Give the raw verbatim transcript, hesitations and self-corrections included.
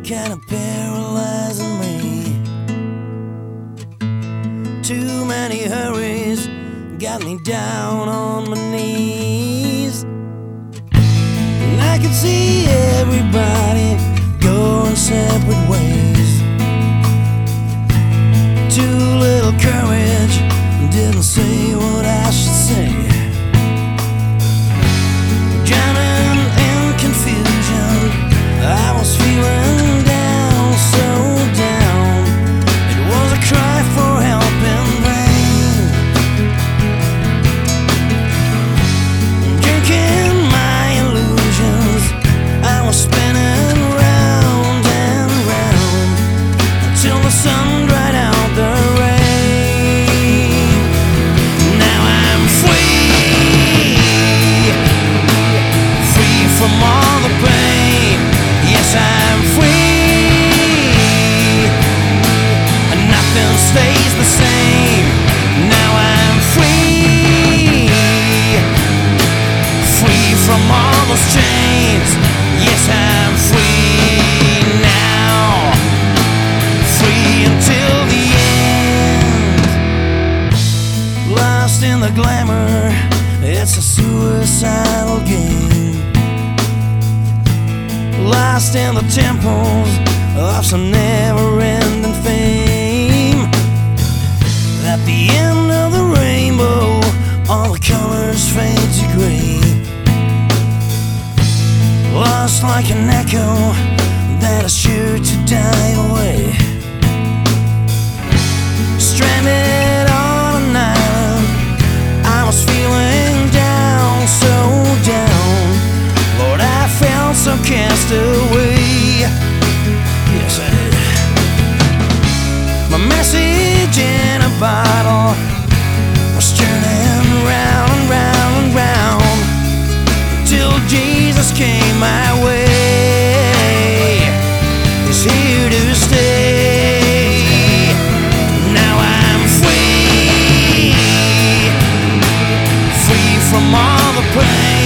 kind of paralyzing me. Too many hurries got me down on my knees, and I could see everybody going separate ways. Too little courage, didn't say what I should say. Drowning in confusion, I was feeling down, so down. It was a cry for help in vain. Drinking my illusions, I was spinning round and round until the sun dried out the rain. Now I'm free, free from all the pain. Yes, I'm free, and nothing stays the same. Now I'm free, free from all those chains. Yes, I'm free now, free until the end. Lost in the glamour, it's a suicidal game. Lost in the temples of some never-ending fame. At the end of the rainbow, all the colors fade to gray. Lost like an echo that is sure to die away. Stranded on an island, I was feeling down, so down. Lord, I felt so cast away. Yes, I did. My message in a bottle was turning round and round and round till Jesus came my way. He's here to stay. Now I'm free, free from all the pain.